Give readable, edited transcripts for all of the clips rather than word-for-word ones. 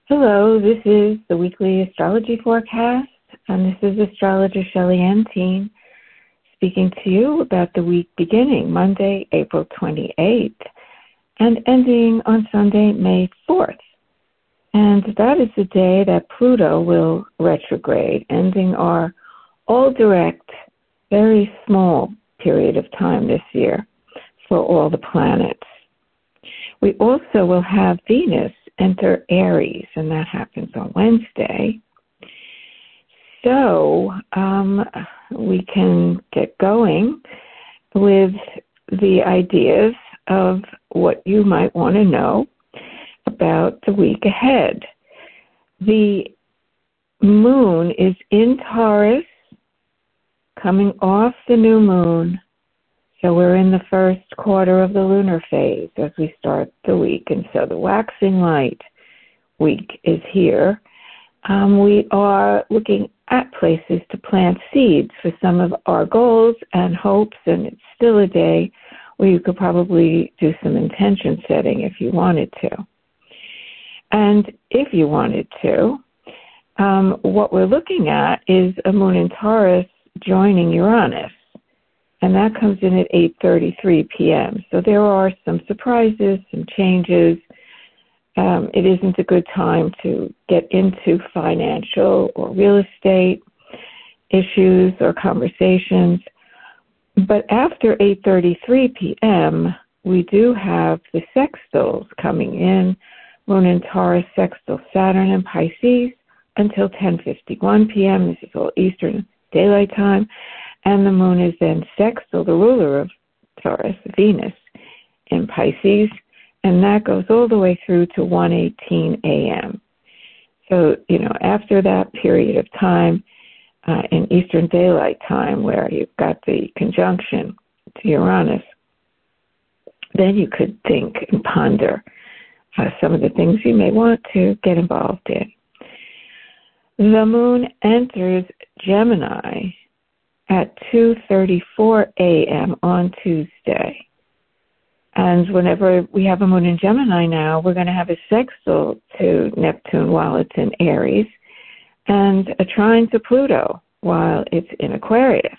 Hello, this is the weekly astrology forecast, and this is astrologer Shelley Antine speaking to you about the week beginning Monday, April 28th, and ending on Sunday, May 4th. And that is the day that Pluto will retrograde, ending our all-direct, very small period of time this year for all the planets. We also will have Venus enter Aries, and that happens on Wednesday. So we can get going with the ideas of what you might want to know about the week ahead. The moon is in Taurus, coming off the new moon. So we're in the first quarter of the lunar phase as we start the week. And so the waxing light week is here. We are looking at places to plant seeds for some of our goals and hopes, and it's still a day where you could probably do some intention setting if you wanted to. And if you wanted to, what we're looking at is a moon in Taurus joining Uranus. And that comes in at 8:33 p.m. So there are some surprises, some changes. It isn't a good time to get into financial or real estate issues or conversations. But after 8:33 p.m., we do have the sextiles coming in. Moon in Taurus sextile Saturn in Pisces until 10:51 p.m. This is all Eastern Daylight Time. And the moon is then sextile, the ruler of Taurus, Venus, in Pisces, and that goes all the way through to 1:18 a.m. So, after that period of time in Eastern Daylight Time where you've got the conjunction to Uranus, then you could think and ponder some of the things you may want to get involved in. The moon enters Gemini at 2:34 a.m. on Tuesday. And whenever we have a moon in Gemini now, we're going to have a sextile to Neptune while it's in Aries and a trine to Pluto while it's in Aquarius.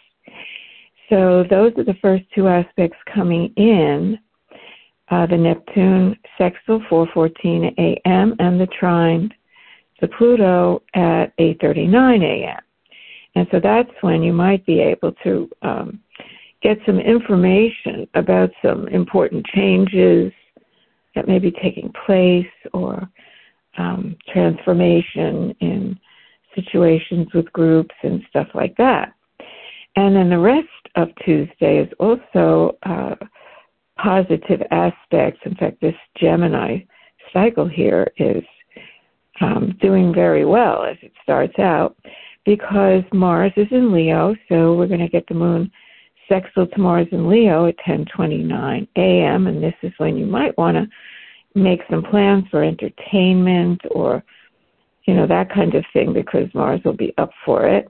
So those are the first two aspects coming in, the Neptune sextile 4:14 a.m. and the trine to Pluto at 8:39 a.m. And so that's when you might be able to get some information about some important changes that may be taking place or transformation in situations with groups and stuff like that. And then the rest of Tuesday is also positive aspects. In fact, this Gemini cycle here is doing very well as it starts out, because Mars is in Leo, so we're going to get the moon sextile to Mars in Leo at 10:29 a.m., and this is when you might want to make some plans for entertainment or, that kind of thing, because Mars will be up for it.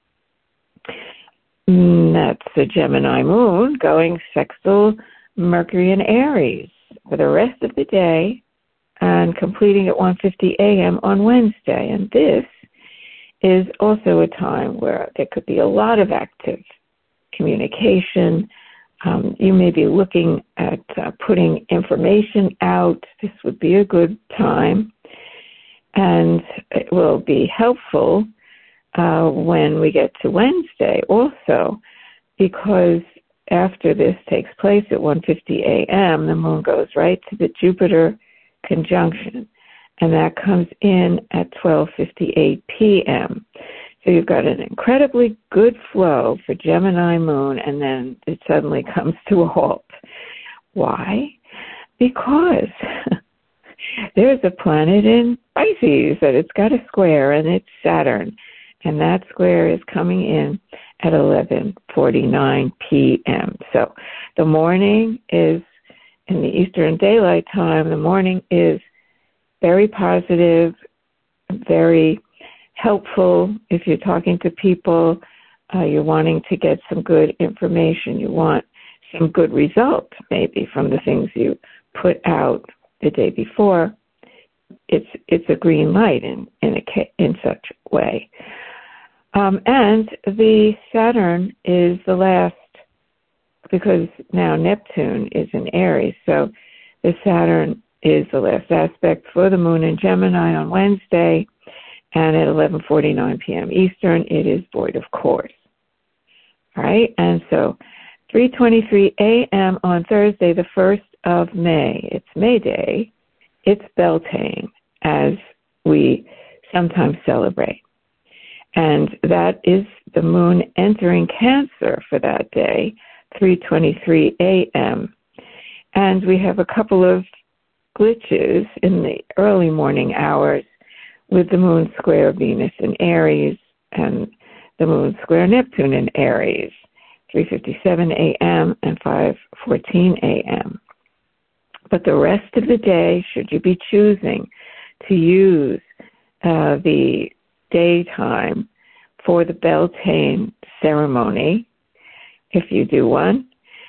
That's the Gemini moon going sextile Mercury in Aries for the rest of the day and completing at 1:50 a.m. on Wednesday, and this is also a time where there could be a lot of active communication. You may be looking at putting information out. This would be a good time, and it will be helpful when we get to Wednesday also, because after this takes place at 1:50 a.m., the moon goes right to the Jupiter conjunction, and that comes in at 12:58 p.m. So you've got an incredibly good flow for Gemini moon, and then it suddenly comes to a halt. Why? Because there's a planet in Pisces that it's got a square, and it's Saturn, and that square is coming in at 11:49 p.m. So the morning is, in the Eastern Daylight Time, the morning is very positive, very helpful if you're talking to people, you're wanting to get some good information, you want some good results maybe from the things you put out the day before. it's a green light in such a way. And the Saturn is the last, because now Neptune is in Aries, so the Saturn is the last aspect for the moon in Gemini on Wednesday, and at 11:49 p.m. Eastern, it is void of course. All right, and so 3:23 a.m. on Thursday, the 1st of May, it's May Day, it's Beltane, as we sometimes celebrate. And that is the moon entering Cancer for that day, 3:23 a.m. And we have a couple of glitches in the early morning hours with the moon square Venus in Aries and the moon square Neptune in Aries, 3:57 a.m. and 5:14 a.m. But the rest of the day, should you be choosing to use the daytime for the Beltane ceremony, if you do one,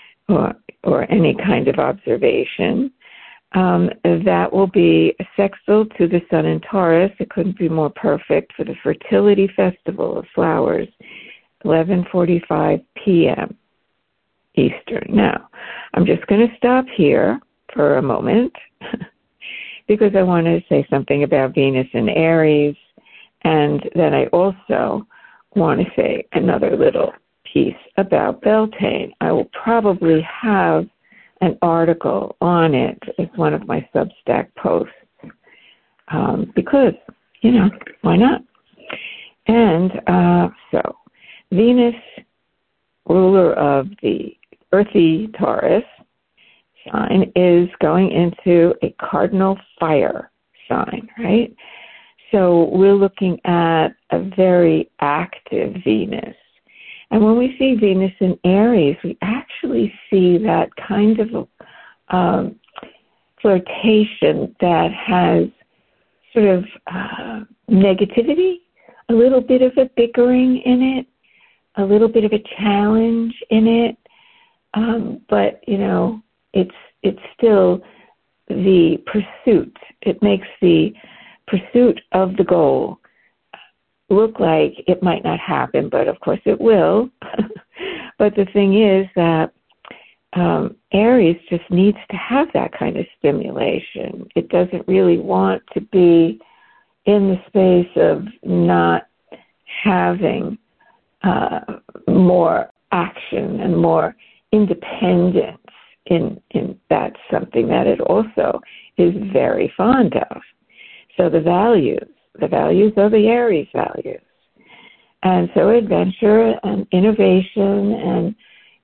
or any kind of observation, that will be a sextile to the sun in Taurus. It couldn't be more perfect for the fertility festival of flowers, 11:45 p.m. Eastern. Now, I'm just going to stop here for a moment because I want to say something about Venus in Aries, and then I also want to say another little piece about Beltane. I will probably have an article on it as one of my Substack posts because, why not? And so Venus, ruler of the earthy Taurus sign, is going into a cardinal fire sign, right? So we're looking at a very active Venus. And when we see Venus in Aries, we actually see that kind of flirtation that has sort of negativity, a little bit of a bickering in it, a little bit of a challenge in it. But, it's still the pursuit. It makes the pursuit of the goal look like it might not happen, but of course it will. But the thing is that Aries just needs to have that kind of stimulation. It doesn't really want to be in the space of not having more action and more independence in that's something that it also is very fond of. So the values are the Aries values. And so adventure and innovation and,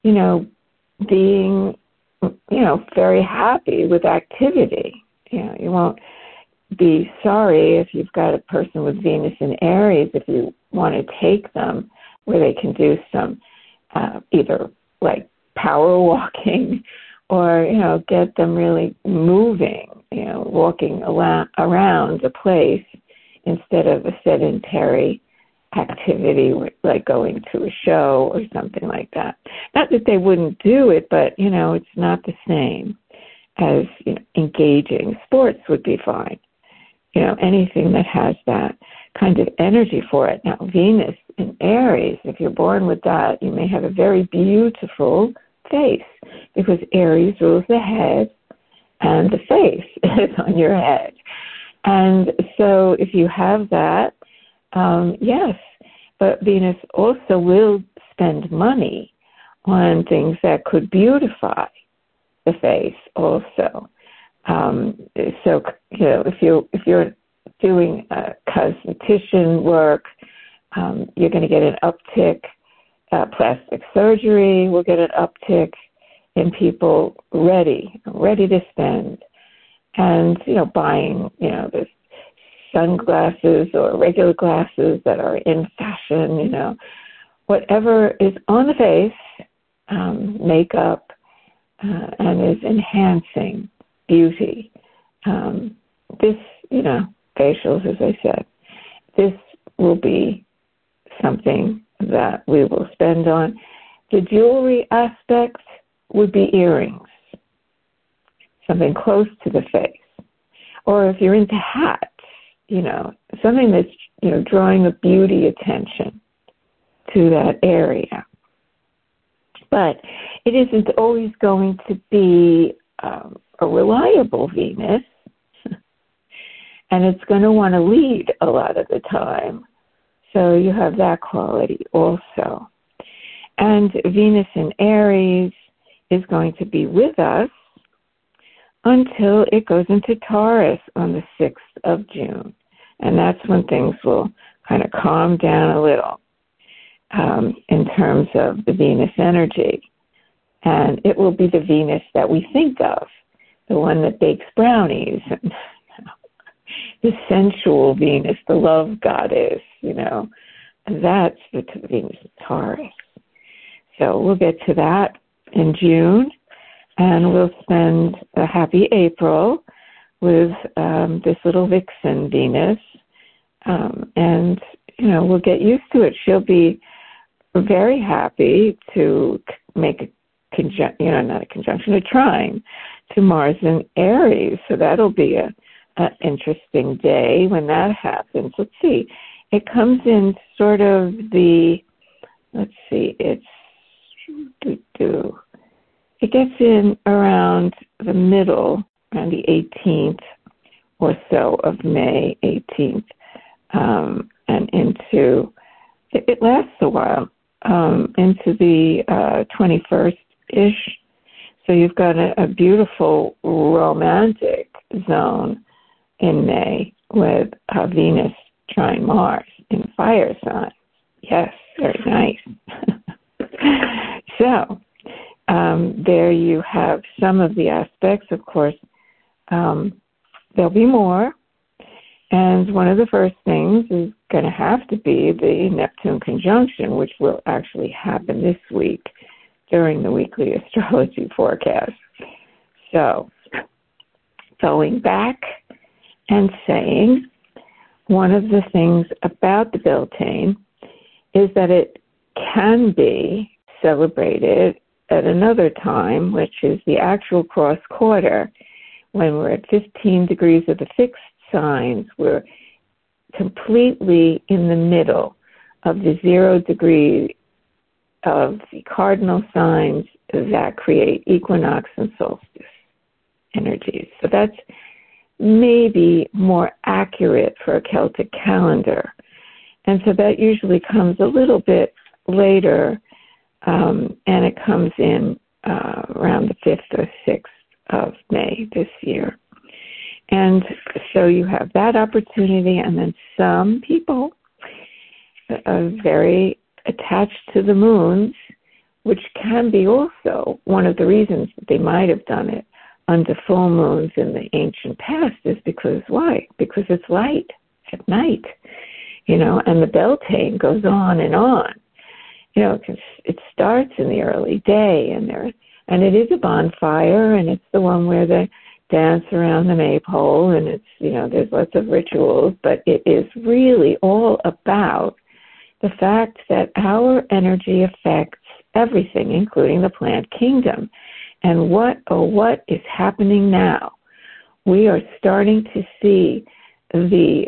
being, very happy with activity. You won't be sorry if you've got a person with Venus in Aries if you want to take them where they can do some either like power walking or, get them really moving, walking around a place instead of a sedentary activity like going to a show or something like that. Not that they wouldn't do it, but, it's not the same as engaging. Sports would be fine. Anything that has that kind of energy for it. Now, Venus in Aries, if you're born with that, you may have a very beautiful face because Aries rules the head and the face is on your head. And so if you have that, yes, but Venus also will spend money on things that could beautify the face also. So, if you're doing cosmetician work, you're going to get an uptick. Plastic surgery will get an uptick in people ready to spend. And, buying, the sunglasses or regular glasses that are in fashion, whatever is on the face, makeup, and is enhancing beauty. This, facials, as I said, this will be something that we will spend on. The jewelry aspect would be earrings, something close to the face. Or if you're into hats, something that's, drawing a beauty attention to that area. But it isn't always going to be a reliable Venus, and it's going to want to lead a lot of the time. So you have that quality also. And Venus in Aries is going to be with us until it goes into Taurus on the 6th of June. And that's when things will kind of calm down a little in terms of the Venus energy. And it will be the Venus that we think of, the one that bakes brownies, and the sensual Venus, the love goddess, and that's the Venus of Taurus. So we'll get to that in June, and we'll spend a happy April with this little vixen Venus, and, we'll get used to it. She'll be very happy to make a a trine to Mars in Aries. So that'll be an interesting day when that happens. Let's see. It comes in sort of it gets in around the middle, around the 18th or so of May, 18th, and it lasts a while, into the 21st-ish. So you've got a beautiful romantic zone in May with Venus trine Mars in fire signs. Yes, very nice. So there you have some of the aspects. Of course, there'll be more. And one of the first things is going to have to be the Neptune conjunction, which will actually happen this week during the weekly astrology forecast. So, going back and saying, one of the things about the Beltane is that it can be celebrated at another time, which is the actual cross quarter, when we're at 15 degrees of the fixed signs. We're completely in the middle of the 0 degree of the cardinal signs that create equinox and solstice energies. So that's maybe more accurate for a Celtic calendar. And so that usually comes a little bit later, and it comes in around the 5th or 6th of May this year. And so you have that opportunity, and then some people are very attached to the moons, which can be also one of the reasons that they might have done it under full moons in the ancient past, is because why? Because it's light at night, and the Beltane goes on and on. It starts in the early day, and it is a bonfire, and it's the one where they dance around the maypole, and it's, there's lots of rituals, but it is really all about the fact that our energy affects everything, including the plant kingdom. And what is happening now? We are starting to see the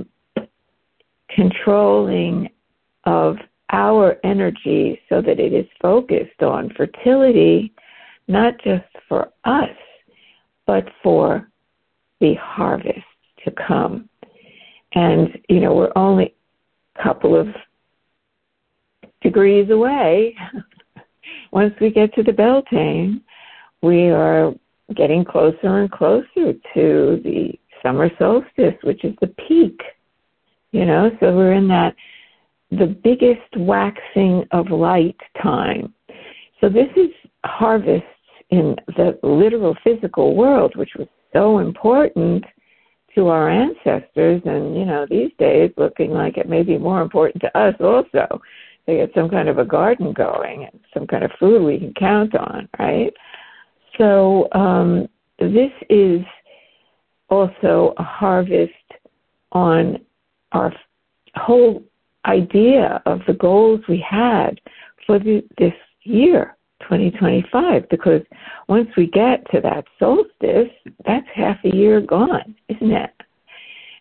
controlling of our energy so that it is focused on fertility, not just for us, but for the harvest to come. And, we're only a couple of degrees away. Once we get to the Beltane, we are getting closer and closer to the summer solstice, which is the peak, so we're in the biggest waxing of light time. So this is harvests in the literal physical world, which was so important to our ancestors, and, these days looking like it may be more important to us also to get some kind of a garden going and some kind of food we can count on, right? So this is also a harvest on our whole idea of the goals we had for this year, 2025, because once we get to that solstice, that's half a year gone, isn't it?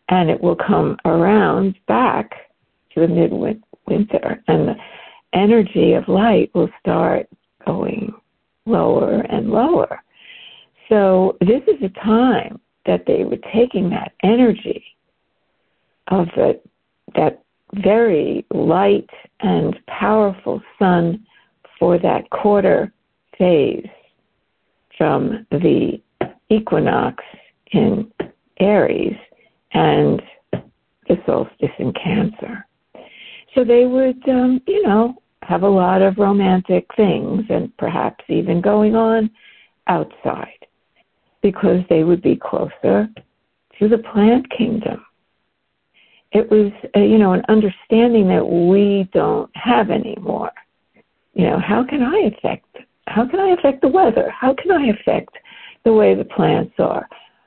and it will come around back to the midwinter, and the energy of light will start going lower and lower. So this is a time that they were taking that energy of that very light and powerful sun for that quarter phase from the equinox in Aries and the solstice in Cancer. So they would, have a lot of romantic things and perhaps even going on outside because they would be closer to the plant kingdom. It was, an understanding that we don't have anymore. How can I affect the weather? How can I affect the way the plants are?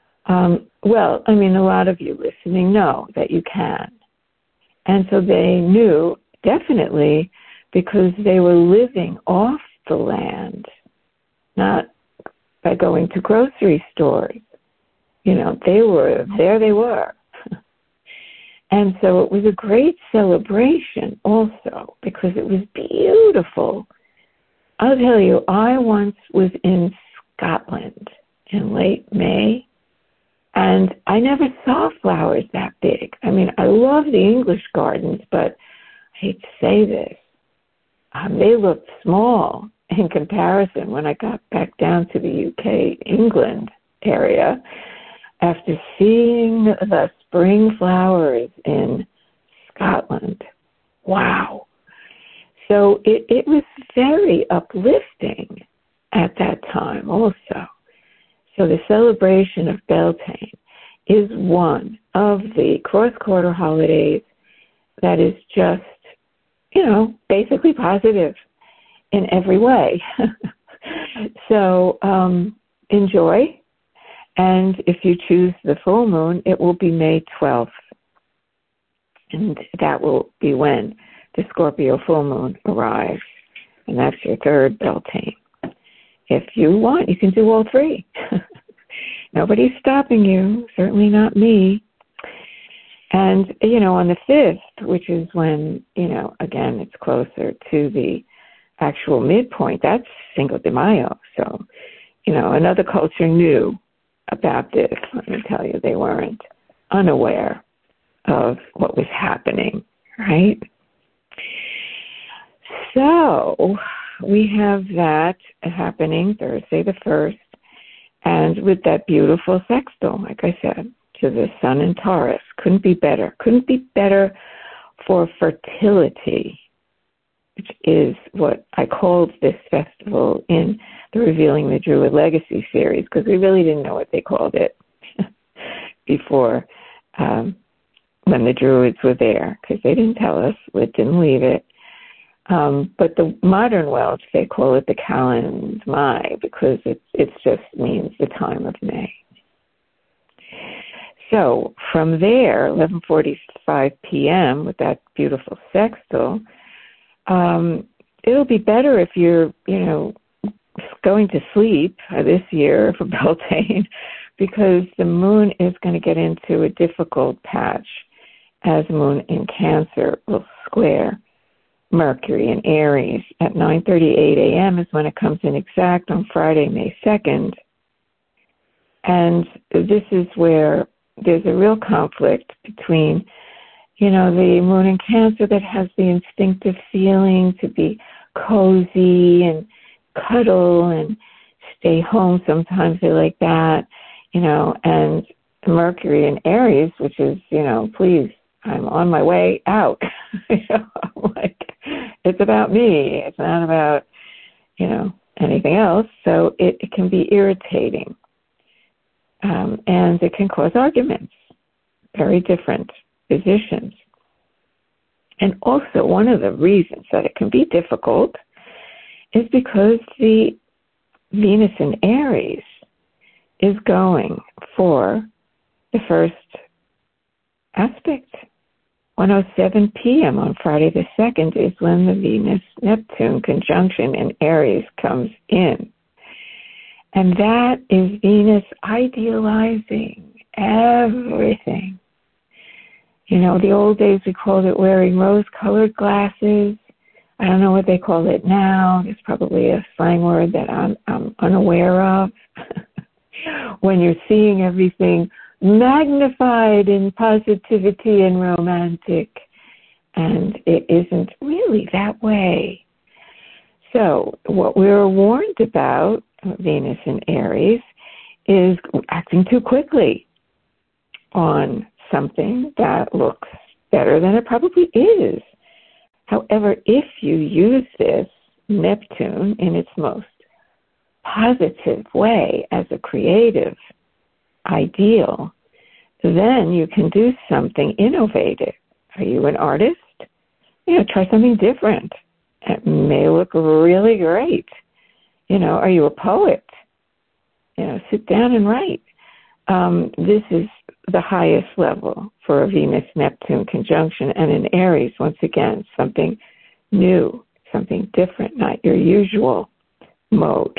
A lot of you listening know that you can. And so they knew definitely because they were living off the land, not by going to grocery stores. They were. And so it was a great celebration also because it was beautiful. I'll tell you, I once was in Scotland in late May, and I never saw flowers that big. I love the English gardens, but I hate to say this, they looked small in comparison when I got back down to the UK, England area, after seeing the spring flowers in Scotland. Wow. So it was very uplifting at that time also. So the celebration of Beltane is one of the cross-quarter holidays that is just, basically positive in every way. So enjoy. And if you choose the full moon, it will be May 12th. And that will be when the Scorpio full moon arrives. And that's your third Beltane. If you want, you can do all three. Nobody's stopping you, certainly not me. And, on the 5th, which is when, again, it's closer to the actual midpoint, that's Cinco de Mayo. So, another culture knew about this. Let me tell you, they weren't unaware of what was happening, right? So we have that happening Thursday the 1st, and with that beautiful sextile, like I said, to the sun in Taurus. Couldn't be better. Couldn't be better for fertility, which is what I called this festival in the Revealing the Druid Legacy series, because we really didn't know what they called it before when the Druids were there, because they didn't tell us. We didn't leave it. But the modern Welsh, they call it the Calend Mai, because it just means the time of May. So from there, 11:45 p.m. with that beautiful sextile, it'll be better if you're, going to sleep this year for Beltane, because the moon is going to get into a difficult patch as moon in Cancer will square Mercury in Aries at 9:38 a.m. is when it comes in exact on Friday, May 2nd. And this is where there's a real conflict between, the moon in Cancer that has the instinctive feeling to be cozy and cuddle and stay home. Sometimes they like that, and Mercury in Aries, which is, please, I'm on my way out. It's about me. It's not about, anything else. So it can be irritating. And it can cause arguments, very different positions. And also one of the reasons that it can be difficult is because the Venus in Aries is going for the first aspect. 1:07 p.m. on Friday the 2nd is when the Venus-Neptune conjunction in Aries comes in. And that is Venus idealizing everything The old days we called it wearing rose-colored glasses. I don't know what they call it now. It's probably a slang word that I'm unaware of. When you're seeing everything magnified in positivity and romantic, and it isn't really that way. So what we're warned about, Venus in Aries, is acting too quickly on something that looks better than it probably is. However, if you use this Neptune in its most positive way as a creative ideal, then you can do something innovative. Are you an artist? Try something different. It may look really great. Are you a poet? Sit down and write. This is the highest level for a Venus-Neptune conjunction. And in Aries, once again, something new, something different, not your usual mode.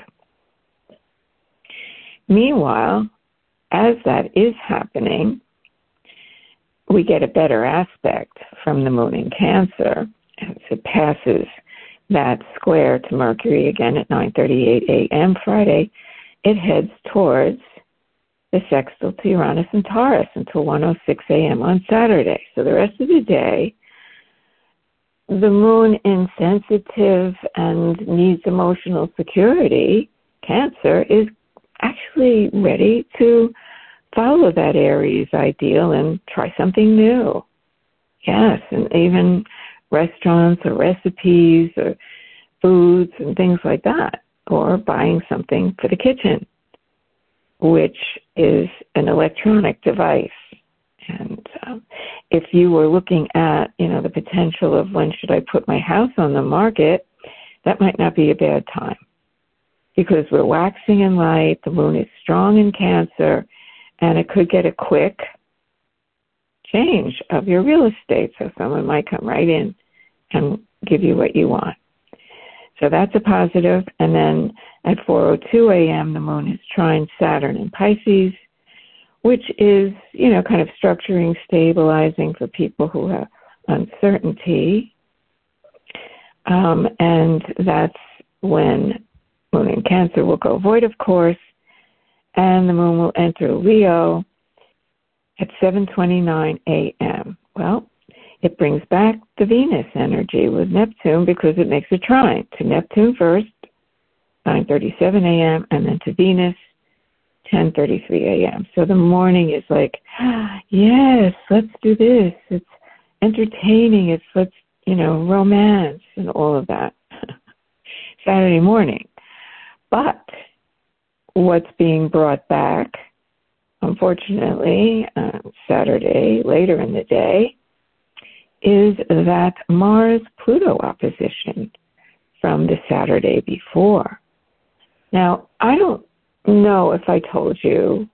Meanwhile, as that is happening, we get a better aspect from the moon in Cancer as it passes that square to Mercury again at 9:38 a.m. Friday. It heads towards the sextile to Uranus and Taurus until 1:06 a.m. on Saturday. So the rest of the day, the moon insensitive and needs emotional security, Cancer, is actually ready to follow that Aries ideal and try something new. Yes, and even restaurants or recipes or foods and things like that, or buying something for the kitchen, which is an electronic device. And if you were looking at, the potential of when should I put my house on the market, that might not be a bad time, because we're waxing in light, the moon is strong in Cancer, and it could get a quick change of your real estate. So someone might come right in and give you what you want. So that's a positive. And then at 4:02 a.m., the moon is trine Saturn in Pisces, which is, kind of structuring, stabilizing for people who have uncertainty. And that's when moon in Cancer will go void, of course, and the moon will enter Leo at 7:29 a.m. Well, it brings back the Venus energy with Neptune because it makes a trine to Neptune first, 9:37 a.m., and then to Venus, 10:33 a.m. So the morning is like, yes, let's do this. It's entertaining. It's romance and all of that. Saturday morning. But what's being brought back, unfortunately, Saturday, later in the day, is that Mars-Pluto opposition from the Saturday before. Now, I don't know if I told you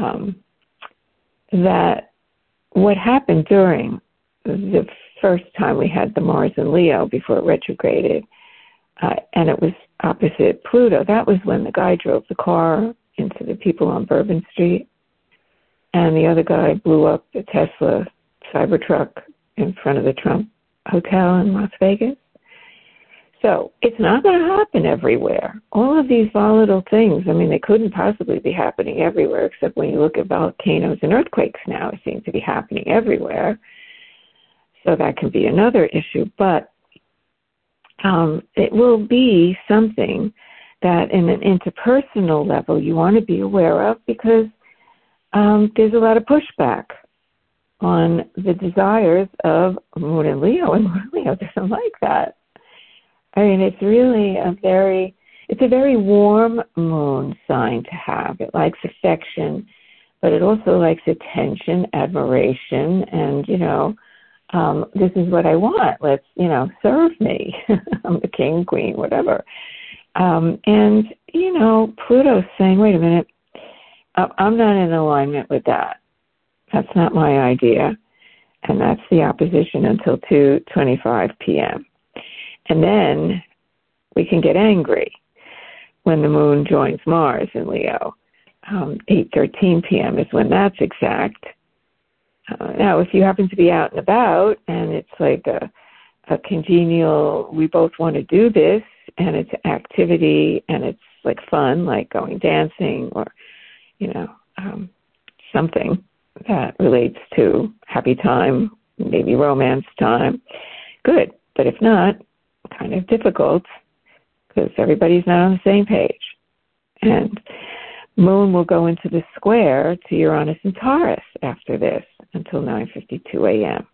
that what happened during the first time we had the Mars in Leo before it retrograded, and it was opposite Pluto, that was when the guy drove the car into the people on Bourbon Street, and the other guy blew up the Tesla Cybertruck in front of the Trump Hotel in Las Vegas. So it's not going to happen everywhere. All of these volatile things, they couldn't possibly be happening everywhere, except when you look at volcanoes and earthquakes now, it seems to be happening everywhere. So that can be another issue. But it will be something that in an interpersonal level you want to be aware of, because there's a lot of pushback on the desires of Moon in Leo, and Moon in Leo doesn't like that. It's really a very warm moon sign to have. It likes affection, but it also likes attention, admiration, and, this is what I want. Let's, serve me. I'm the king, queen, whatever. And, Pluto's saying, wait a minute, I'm not in alignment with that. That's not my idea. And that's the opposition until 2:25 p.m. And then we can get angry when the moon joins Mars in Leo. 8:13 p.m. is when that's exact. Now, if you happen to be out and about and it's like a congenial, we both want to do this, and it's activity and it's like fun, like going dancing or, something that relates to happy time, maybe romance time, good. But if not, kind of difficult because everybody's not on the same page. And Moon will go into the square to Uranus and Taurus after this until 9:52 a.m.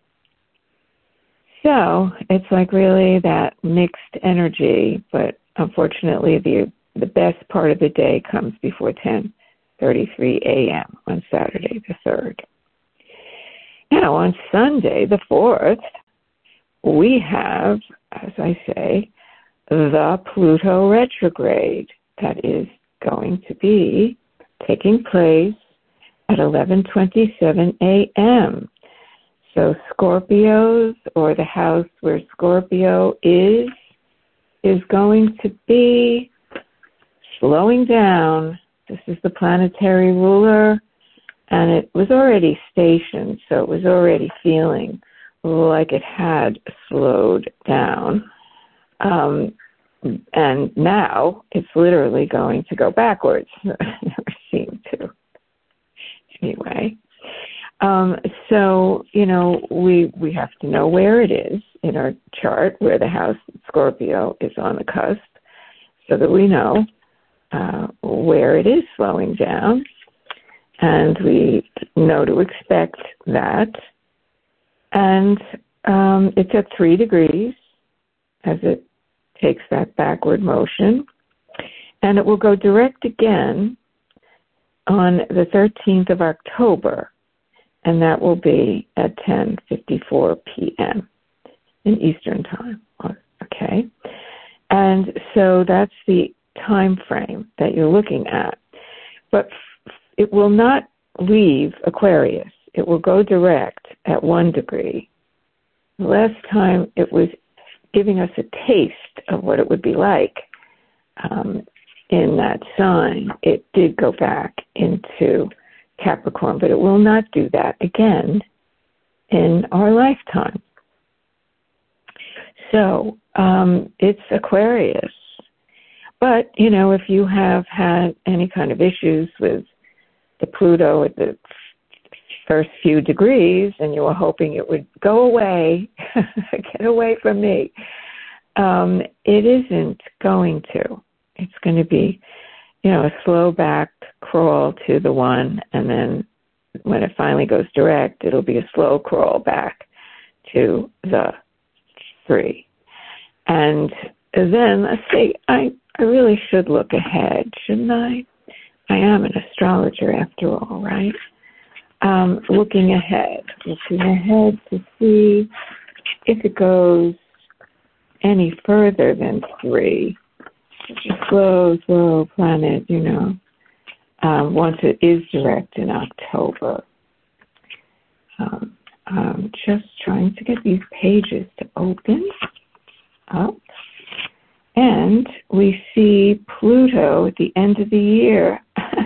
So it's like really that mixed energy, but unfortunately the best part of the day comes before 10:33 a.m. on Saturday the 3rd. Now on Sunday the 4th, we have, as I say, the Pluto retrograde that is going to be taking place at 11:27 a.m. So Scorpios, or the house where Scorpio is going to be slowing down. This is the planetary ruler, and it was already stationed, so it was already feeling like it had slowed down. And now it's literally going to go backwards. It never seemed to. Anyway. So, we have to know where it is in our chart, where the house Scorpio is on the cusp, so that we know where it is slowing down, and we know to expect that. And it's at 3 degrees as it takes that backward motion, and it will go direct again on the 13th of October, and that will be at 10:54 p.m. in Eastern Time. Okay? And so that's the time frame that you're looking at. But it will not leave Aquarius. It will go direct at 1 degree. Last time it was giving us a taste of what it would be like in that sign. It did go back into Capricorn, but it will not do that again in our lifetime. So it's Aquarius. But, if you have had any kind of issues with the Pluto at the first few degrees and you were hoping it would go away, get away from me, it isn't going to. It's going to be, a slow back crawl to the 1, and then when it finally goes direct, it'll be a slow crawl back to the 3. And then, let's see, I really should look ahead, shouldn't I? I am an astrologer after all, right? Looking ahead to see if it goes any further than 3. It's a slow planet, once it is direct in October. I'm just trying to get these pages to open up. And we see Pluto at the end of the year.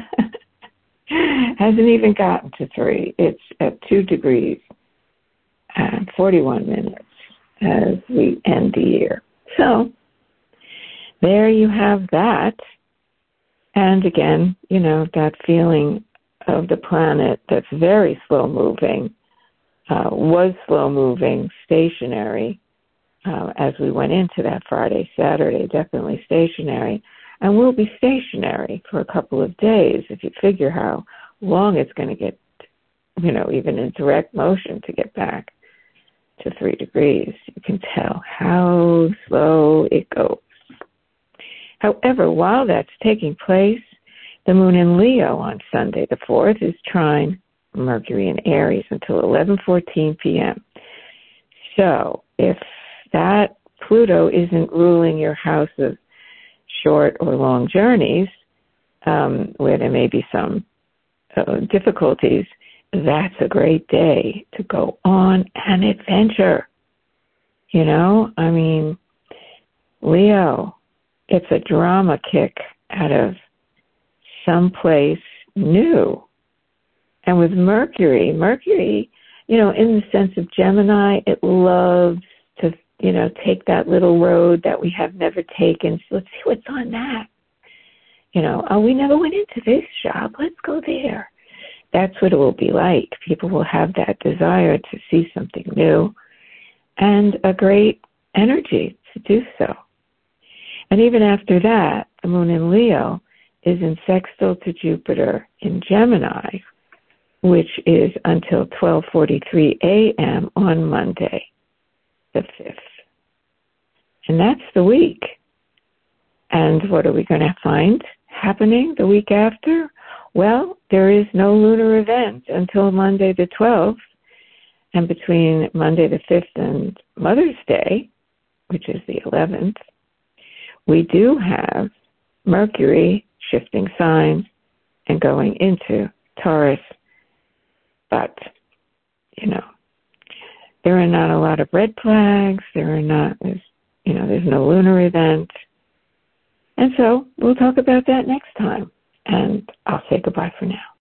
Hasn't even gotten to 3. It's at 2 degrees and 41 minutes as we end the year. So there you have that. And again, that feeling of the planet that's very slow moving, was slow moving, stationary, as we went into that Friday, Saturday, definitely stationary, and will be stationary for a couple of days if you figure how long it's going to get, even in direct motion to get back to 3 degrees. You can tell how slow it goes. However, while that's taking place, the moon in Leo on Sunday the 4th is trine Mercury in Aries until 11:14 p.m. So if that Pluto isn't ruling your house of short or long journeys, where there may be some difficulties, that's a great day to go on an adventure. Leo, it's a drama kick out of someplace new. And with Mercury in the sense of Gemini, it loves to, take that little road that we have never taken. So let's see what's on that. Oh, we never went into this shop. Let's go there. That's what it will be like. People will have that desire to see something new and a great energy to do so. And even after that, the moon in Leo is in sextile to Jupiter in Gemini, which is until 12:43 a.m. on Monday, the 5th. And that's the week. And what are we going to find happening the week after? Well, there is no lunar event until Monday the 12th. And between Monday the 5th and Mother's Day, which is the 11th, we do have Mercury shifting signs and going into Taurus. But, there are not a lot of red flags. There's no lunar event. And so we'll talk about that next time. And I'll say goodbye for now.